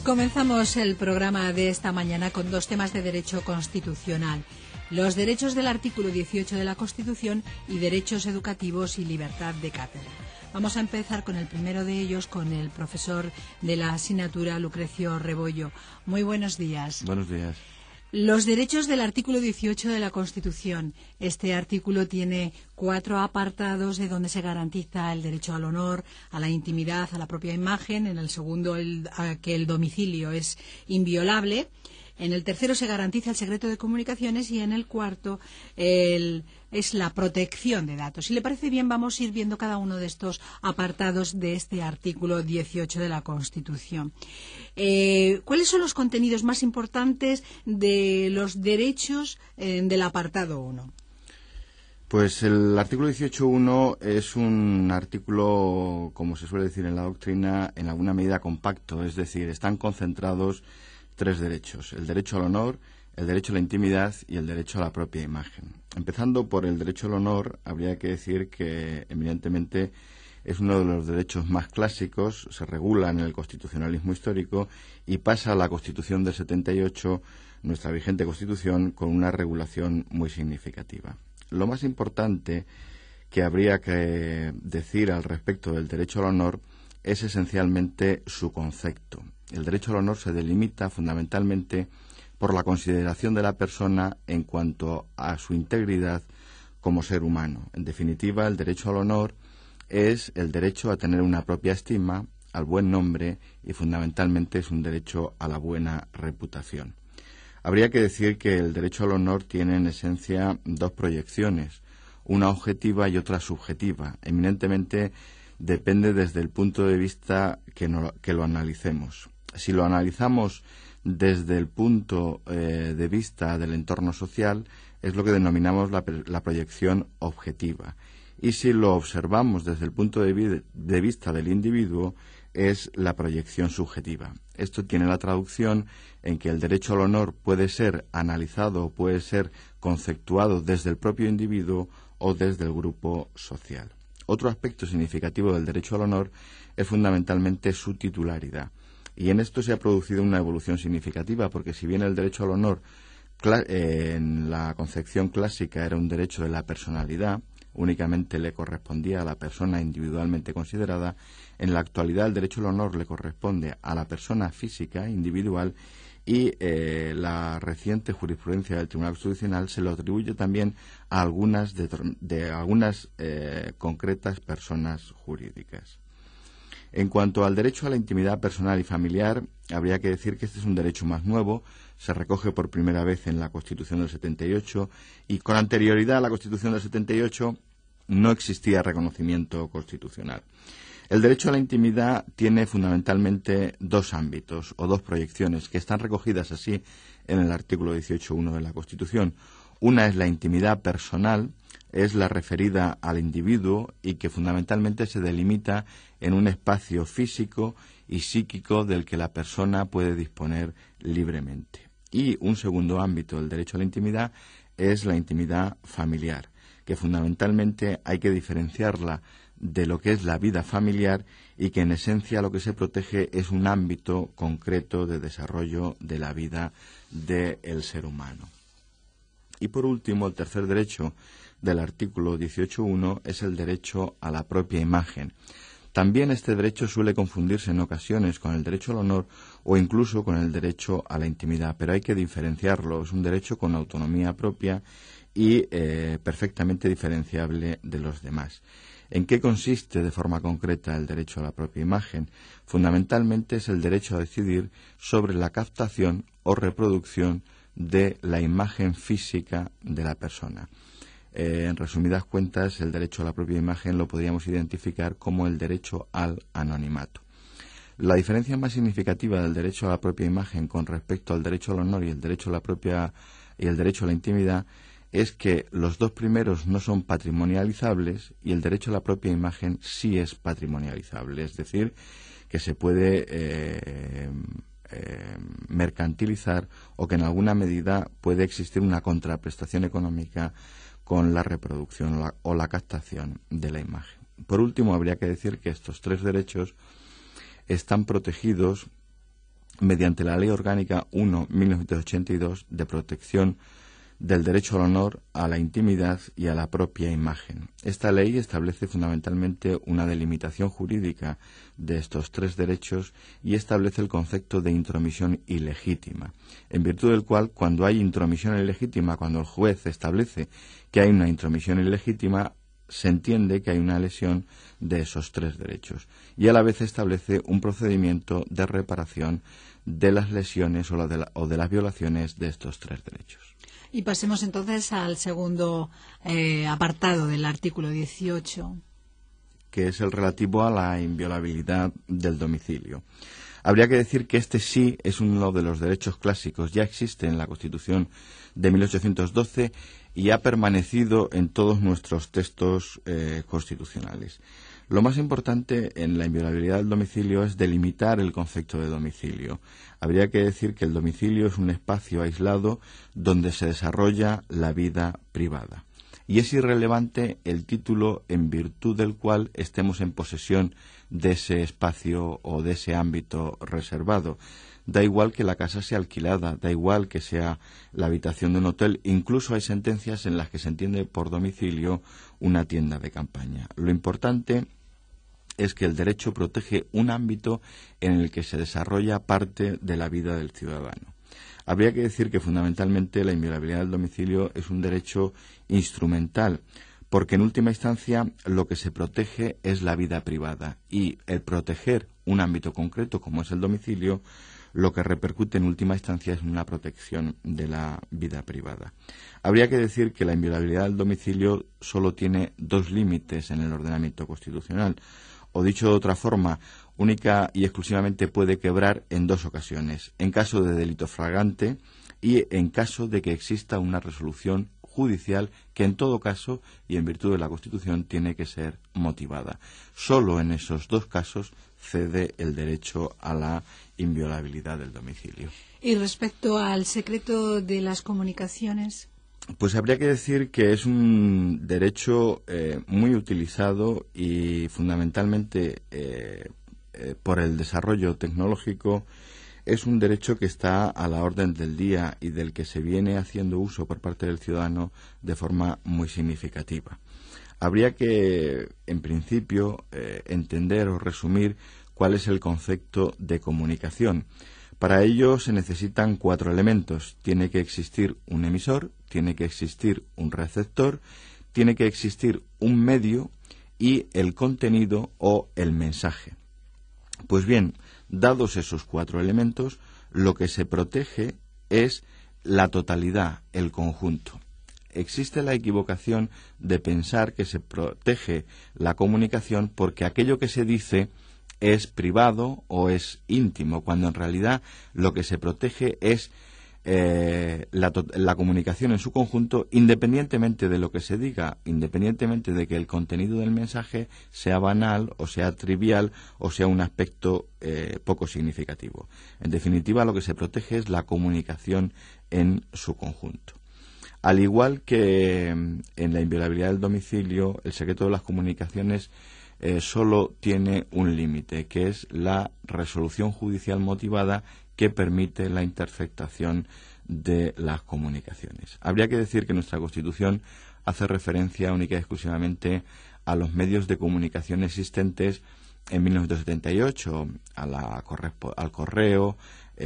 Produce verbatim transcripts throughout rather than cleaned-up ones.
Comenzamos el programa de esta mañana con dos temas de derecho constitucional: los derechos del artículo dieciocho de la Constitución y derechos educativos y libertad de cátedra. Vamos a empezar con el primero de ellos, con el profesor de la asignatura, Lucrecio Rebollo. Muy buenos días. Buenos días. Los derechos del artículo dieciocho de la Constitución. Este artículo tiene cuatro apartados de donde se garantiza el derecho al honor, a la intimidad, a la propia imagen. En el segundo, el, a que el domicilio es inviolable. En el tercero se garantiza el secreto de comunicaciones y en el cuarto el, es la protección de datos. Si le parece bien, vamos a ir viendo cada uno de estos apartados de este artículo dieciocho de la Constitución. Eh, ¿Cuáles son los contenidos más importantes de los derechos eh, del apartado uno? Pues el artículo dieciocho punto uno es un artículo, como se suele decir en la doctrina, en alguna medida compacto, es decir, están concentrados tres derechos: el derecho al honor, el derecho a la intimidad y el derecho a la propia imagen. Empezando por el derecho al honor, habría que decir que evidentemente es uno de los derechos más clásicos, se regula en el constitucionalismo histórico y pasa a la Constitución del setenta y ocho, nuestra vigente Constitución, con una regulación muy significativa. Lo más importante que habría que decir al respecto del derecho al honor es esencialmente su concepto. El derecho al honor se delimita fundamentalmente por la consideración de la persona en cuanto a su integridad como ser humano. En definitiva, el derecho al honor es el derecho a tener una propia estima, al buen nombre y fundamentalmente es un derecho a la buena reputación. Habría que decir que el derecho al honor tiene en esencia dos proyecciones, una objetiva y otra subjetiva. Eminentemente depende desde el punto de vista que, no, que lo analicemos. Si lo analizamos desde el punto eh, de vista del entorno social, es lo que denominamos la, la proyección objetiva. Y si lo observamos desde el punto de, vi de vista del individuo, es la proyección subjetiva. Esto tiene la traducción en que el derecho al honor puede ser analizado o puede ser conceptuado desde el propio individuo o desde el grupo social. Otro aspecto significativo del derecho al honor es fundamentalmente su titularidad. Y en esto se ha producido una evolución significativa, porque si bien el derecho al honor eh, en la concepción clásica era un derecho de la personalidad, únicamente le correspondía a la persona individualmente considerada, en la actualidad el derecho al honor le corresponde a la persona física individual y eh, la reciente jurisprudencia del Tribunal Constitucional se lo atribuye también a algunas, de, de algunas eh, concretas personas jurídicas. En cuanto al derecho a la intimidad personal y familiar, habría que decir que este es un derecho más nuevo, se recoge por primera vez en la Constitución del setenta y ocho y con anterioridad a la Constitución del setenta y ocho no existía reconocimiento constitucional. El derecho a la intimidad tiene fundamentalmente dos ámbitos o dos proyecciones que están recogidas así en el artículo dieciocho punto uno de la Constitución. Una es la intimidad personal, es la referida al individuo y que fundamentalmente se delimita en un espacio físico y psíquico del que la persona puede disponer libremente. Y un segundo ámbito del derecho a la intimidad es la intimidad familiar, que fundamentalmente hay que diferenciarla de lo que es la vida familiar y que en esencia lo que se protege es un ámbito concreto de desarrollo de la vida del ser humano. Y por último, el tercer derecho del artículo dieciocho punto uno es el derecho a la propia imagen. También este derecho suele confundirse en ocasiones con el derecho al honor o incluso con el derecho a la intimidad, pero hay que diferenciarlo. Es un derecho con autonomía propia y eh, perfectamente diferenciable de los demás. ¿En qué consiste de forma concreta el derecho a la propia imagen? Fundamentalmente es el derecho a decidir sobre la captación o reproducción de la imagen física de la persona. Eh, en resumidas cuentas, el derecho a la propia imagen lo podríamos identificar como el derecho al anonimato. La diferencia más significativa del derecho a la propia imagen con respecto al derecho al honor y el derecho a la propia y el derecho a la intimidad es que los dos primeros no son patrimonializables y el derecho a la propia imagen sí es patrimonializable, es decir, que se puede eh, eh, mercantilizar o que en alguna medida puede existir una contraprestación económica con la reproducción o la, o la captación de la imagen. Por último, habría que decir que estos tres derechos están protegidos mediante la Ley Orgánica uno barra mil novecientos ochenta y dos de protección del derecho al honor, a la intimidad y a la propia imagen. Esta ley establece fundamentalmente una delimitación jurídica de estos tres derechos y establece el concepto de intromisión ilegítima, en virtud del cual, cuando hay intromisión ilegítima, cuando el juez establece que hay una intromisión ilegítima, se entiende que hay una lesión de esos tres derechos y a la vez establece un procedimiento de reparación de las lesiones o, la de, la, o de las violaciones de estos tres derechos. Y pasemos entonces al segundo eh, apartado del artículo dieciocho. Que es el relativo a la inviolabilidad del domicilio. Habría que decir que este sí es uno de los derechos clásicos, ya existe en la Constitución de mil ochocientos doce y ha permanecido en todos nuestros textos eh, constitucionales. Lo más importante en la inviolabilidad del domicilio es delimitar el concepto de domicilio. Habría que decir que el domicilio es un espacio aislado donde se desarrolla la vida privada. Y es irrelevante el título en virtud del cual estemos en posesión de ese espacio o de ese ámbito reservado. Da igual que la casa sea alquilada, da igual que sea la habitación de un hotel, incluso hay sentencias en las que se entiende por domicilio una tienda de campaña. Lo importante es que el derecho protege un ámbito en el que se desarrolla parte de la vida del ciudadano. Habría que decir que fundamentalmente la inviolabilidad del domicilio es un derecho instrumental, porque en última instancia lo que se protege es la vida privada y el proteger un ámbito concreto como es el domicilio, lo que repercute en última instancia es una protección de la vida privada. Habría que decir que la inviolabilidad del domicilio solo tiene dos límites en el ordenamiento constitucional, o dicho de otra forma, única y exclusivamente puede quebrar en dos ocasiones, en caso de delito flagrante y en caso de que exista una resolución judicial que en todo caso y en virtud de la Constitución tiene que ser motivada. Solo en esos dos casos cede el derecho a la inviolabilidad del domicilio. Y respecto al secreto de las comunicaciones, pues habría que decir que es un derecho eh, muy utilizado y fundamentalmente eh, eh, por el desarrollo tecnológico. Es un derecho que está a la orden del día y del que se viene haciendo uso por parte del ciudadano de forma muy significativa. Habría que, en principio, eh, entender o resumir cuál es el concepto de comunicación. Para ello se necesitan cuatro elementos. Tiene que existir un emisor, tiene que existir un receptor, tiene que existir un medio y el contenido o el mensaje. Pues bien, dados esos cuatro elementos, lo que se protege es la totalidad, el conjunto. Existe la equivocación de pensar que se protege la comunicación porque aquello que se dice es privado o es íntimo, cuando en realidad lo que se protege es eh, la, la comunicación en su conjunto, independientemente de lo que se diga, independientemente de que el contenido del mensaje sea banal o sea trivial o sea un aspecto eh, poco significativo. En definitiva, lo que se protege es la comunicación en su conjunto. Al igual que en la inviolabilidad del domicilio, el secreto de las comunicaciones eh, solo tiene un límite, que es la resolución judicial motivada que permite la interceptación de las comunicaciones. Habría que decir que nuestra Constitución hace referencia única y exclusivamente a los medios de comunicación existentes en mil novecientos setenta y ocho, a la, al correo,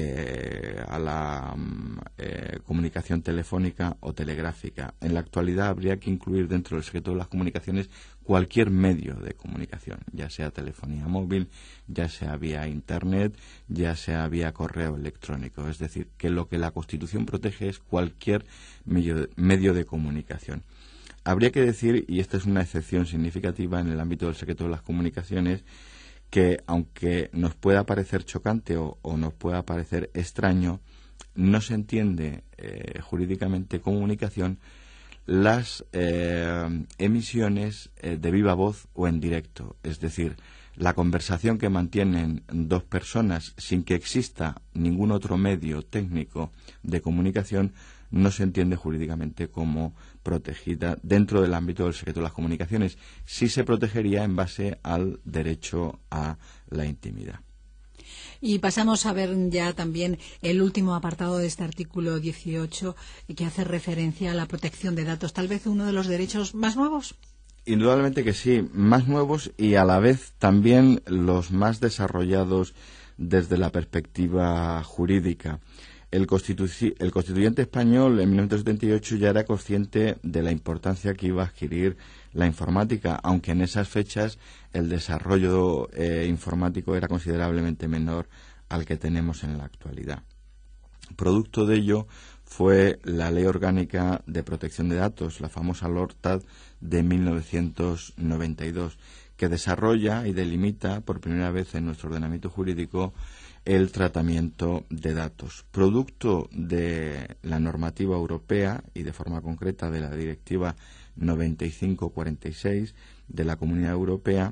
eh, a la eh, comunicación telefónica o telegráfica. En la actualidad habría que incluir dentro del secreto de las comunicaciones cualquier medio de comunicación, ya sea telefonía móvil, ya sea vía Internet, ya sea vía correo electrónico. Es decir, que lo que la Constitución protege es cualquier medio, medio de comunicación. Habría que decir, y esta es una excepción significativa en el ámbito del secreto de las comunicaciones, que aunque nos pueda parecer chocante o, o nos pueda parecer extraño, no se entiende eh, jurídicamente comunicación las eh, emisiones eh, de viva voz o en directo, es decir, la conversación que mantienen dos personas sin que exista ningún otro medio técnico de comunicación no se entiende jurídicamente como protegida dentro del ámbito del secreto de las comunicaciones. Sí se protegería en base al derecho a la intimidad. Y pasamos a ver ya también el último apartado de este artículo dieciocho, que hace referencia a la protección de datos, tal vez uno de los derechos más nuevos. Indudablemente que sí, más nuevos y a la vez también los más desarrollados desde la perspectiva jurídica. El, constitu- el constituyente español en mil novecientos setenta y ocho ya era consciente de la importancia que iba a adquirir la informática, aunque en esas fechas el desarrollo eh, informático era considerablemente menor al que tenemos en la actualidad. Producto de ello fue la Ley Orgánica de Protección de Datos, la famosa LORTAD de mil novecientos noventa y dos, que desarrolla y delimita por primera vez en nuestro ordenamiento jurídico el tratamiento de datos. Producto de la normativa europea y de forma concreta de la Directiva noventa y cinco cuarenta y seis de la Comunidad Europea,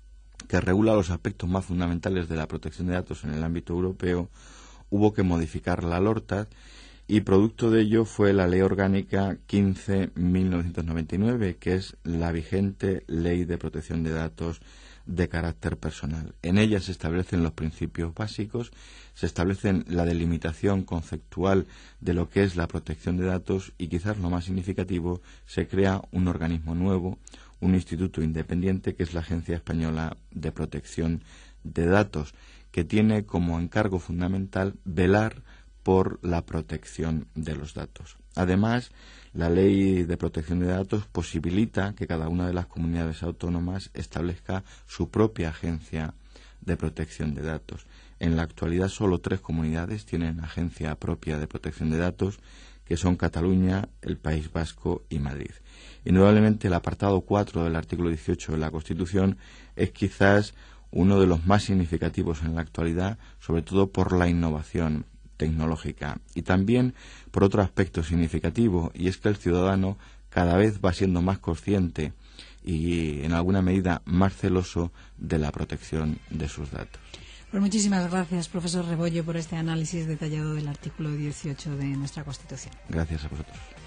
que regula los aspectos más fundamentales de la protección de datos en el ámbito europeo, hubo que modificar la LORTAD y producto de ello fue la Ley Orgánica quince barra mil novecientos noventa y nueve, que es la vigente Ley de Protección de Datos de carácter personal. En ella se establecen los principios básicos, se establecen la delimitación conceptual de lo que es la protección de datos y, quizás lo más significativo, se crea un organismo nuevo, un instituto independiente que es la Agencia Española de Protección de Datos, que tiene como encargo fundamental velar por la protección de los datos. Además, la Ley de Protección de Datos posibilita que cada una de las comunidades autónomas establezca su propia agencia de protección de datos. En la actualidad, solo tres comunidades tienen agencia propia de protección de datos, que son Cataluña, el País Vasco y Madrid. Indudablemente, el apartado cuatro del artículo dieciocho de la Constitución es quizás uno de los más significativos en la actualidad, sobre todo por la innovación tecnológica y también por otro aspecto significativo, y es que el ciudadano cada vez va siendo más consciente y en alguna medida más celoso de la protección de sus datos. Pues muchísimas gracias, profesor Rebollo, por este análisis detallado del artículo dieciocho de nuestra Constitución. Gracias a vosotros.